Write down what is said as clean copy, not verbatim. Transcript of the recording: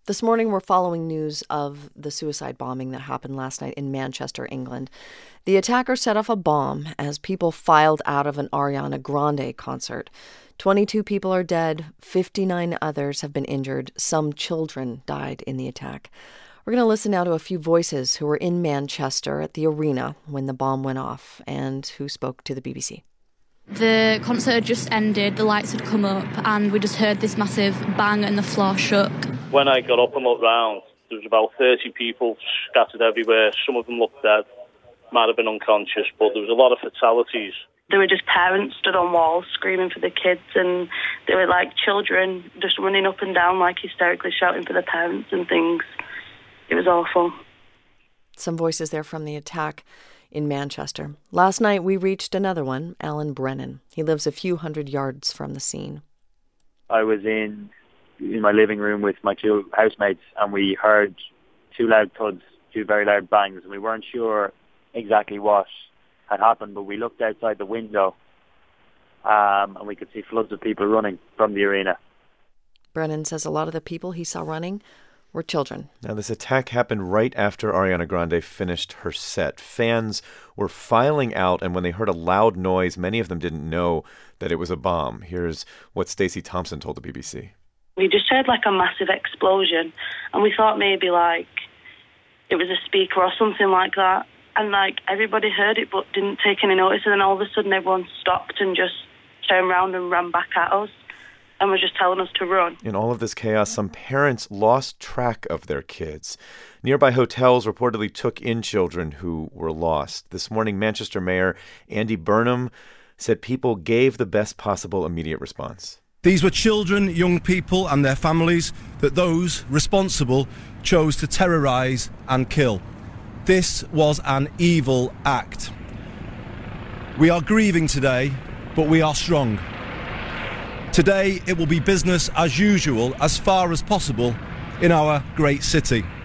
This morning, we're following news of the suicide bombing that happened last night in Manchester, England. The attacker set off a bomb as people filed out of an Ariana Grande concert. 22 people are dead, 59 others have been injured, some children died in the attack. We're going to listen now to a few voices who were in Manchester at the arena when the bomb went off and who spoke to the BBC. The concert had just ended, the lights had come up, and we just heard this massive bang and the floor shook. When I got up and looked round, there was about 30 people scattered everywhere. Some of them looked dead, might have been unconscious, but there was a lot of fatalities. There were just parents stood on walls screaming for the kids, and they were like children just running up and down, like hysterically shouting for their parents and things. It was awful. Some voices there from the attack in Manchester. Last night we reached another one, Alan Brennan. He lives a few hundred yards from the scene. I was in my living room with my two housemates, and we heard two loud thuds, two very loud bangs, and we weren't sure exactly what had happened, but we looked outside the window and we could see floods of people running from the arena. Brennan says a lot of the people he saw running were children. Now, this attack happened right after Ariana Grande finished her set. Fans were filing out, and when they heard a loud noise, many of them didn't know that it was a bomb. Here's what Stacey Thompson told the BBC. We just heard like a massive explosion, and we thought maybe like it was a speaker or something like that. And like everybody heard it but didn't take any notice, and then all of a sudden everyone stopped and just turned around and ran back at us and was just telling us to run. In all of this chaos, some parents lost track of their kids. Nearby hotels reportedly took in children who were lost. This morning, Manchester Mayor Andy Burnham said people gave the best possible immediate response. These were children, young people and their families that those responsible chose to terrorise and kill. This was an evil act. We are grieving today, but we are strong. Today it will be business as usual as far as possible in our great city.